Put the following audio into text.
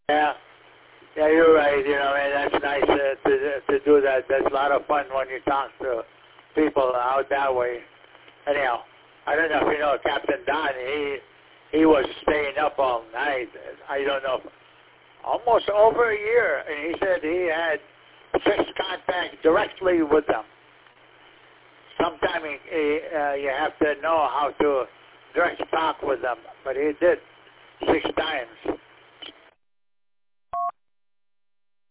Yeah. Yeah, you're right. You know, and that's nice to do that. That's a lot of fun when you talk to people out that way. Anyhow, I don't know if you know Captain Don. He was staying up all night. I don't know, almost over a year, and he said he had fixed contact directly with them. Sometimes you have to know how to direct talk with them, but he did 6 times.